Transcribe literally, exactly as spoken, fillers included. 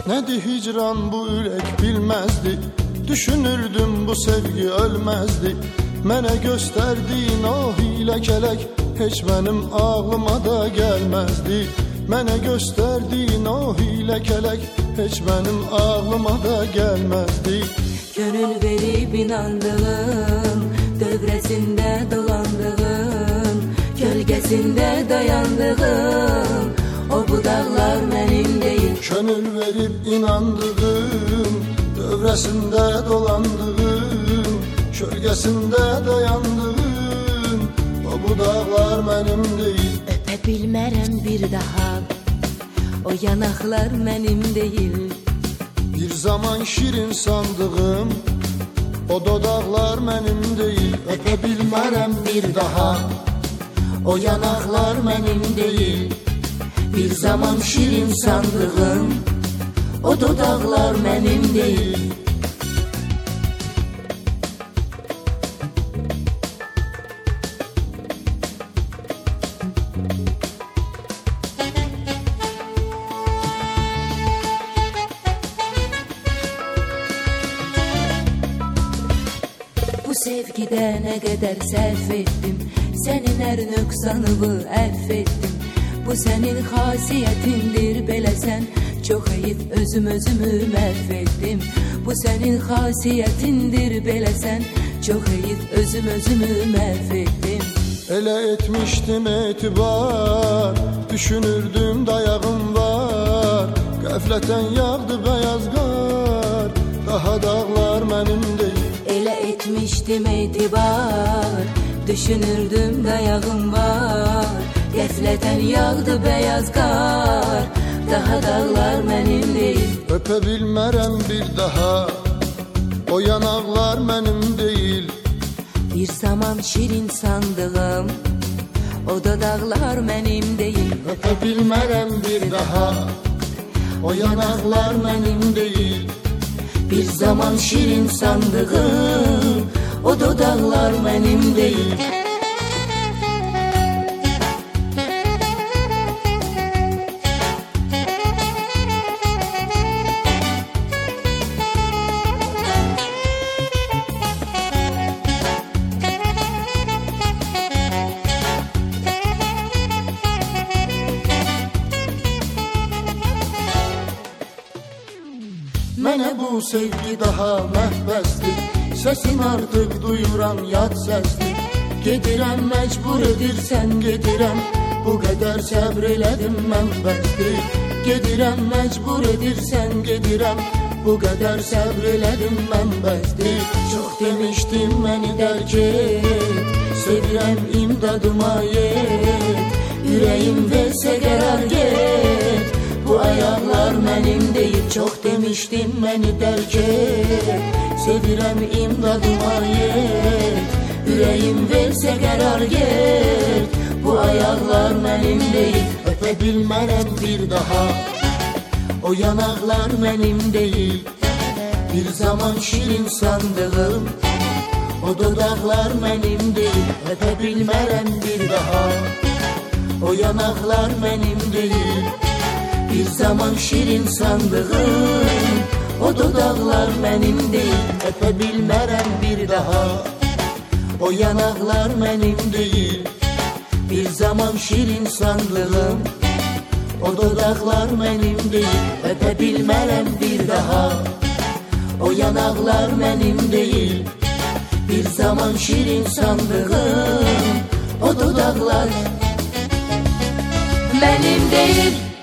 Nədir hicran bu ürək bilməzdi, düşünürdüm bu sevgi ölməzdi. Mənə göstərdiyin o hilə kələk heç mənim ağlıma da gəlməzdi. Mənə göstərdiyin o hilə kələk heç mənim ağlıma da gəlməzdi. Gönül verib inandığım, dövrəsində dolandığım, gölgəsində dayandığım o budaqlar mənim deyil. Gönül verib inandığım, dövrəsində dolandığım, gölgəsində dayandığım o budaqlar mənim deyil. Öpə bilmərəm bir daha, o yanaqlar mənim deyil. Bir zaman şirin sandığım o dodaqlar mənim deyil. Öpə bilmərəm bir daha, o yanaqlar mənim deyil. Bir zaman şirin sandığım o dodaqlar mənim deyil. Bu sevgidə nə qədər sərf etdim, sənin hər nöqsanımı əff etdim. Bu sənin xasiyyətindir beləsən, çox heyif özüm özümü məhv etdim. Bu sənin xasiyyətindir beləsən, çox heyif özüm özümü məhv etdim. Elə etmişdim etibar, düşünürdüm dayağım var. Qəflətən yağdı bəyaz qar, daha dağlar mənim deyil. Elə etmişdim etibar, düşünürdüm dayağım var. Qəflətən yağdı bəyaz qar, daha dağlar mənim deyil. Öpə bilmərəm bir daha, o yanaqlar mənim deyil. Bir zaman şirin sandığım o dodaqlar mənim deyil. Öpə bilmərəm bir daha, o yanaqlar mənim deyil. Bir zaman şirin sandığım o dodaqlar mənim deyil. Mənə bu sevgi daha məhbəsdir, səsin artıq duyuram yad səsdir. Gedirəm məcbur edirsən gedirəm, bu qədər səbr elədim mən bəsdir. Gedirəm məcbur edirsən gedirəm, bu qədər səbr elədim mən bəsdir. Çox demişdim məni dərk et, sevirəm imdadıma yet. Ürəyim versə qərar get, bu ayaqlar mənim deyil. Çox demişdim məni dərk et, sevirəm imdadıma yet. Ürəyim versə qərar get, bu ayaqlar mənim deyil. Öpə bilmərəm bir daha, o yanaqlar mənim deyil. Bir zaman şirin sandığım o dodaqlar mənim deyil. Öpə bilmərəm bir daha, o yanaqlar mənim deyil. Bir zaman şirin sandığım o dodaqlar mənim deyil. Öpə bilmərəm bir daha, o yanaqlar mənim deyil. Bir zaman şirin sandığım o dodaqlar mənim deyil. Öpə bilmərəm bir daha, o yanaqlar mənim deyil. Bir zaman şirin sandığım o dodaqlar mənim deyil.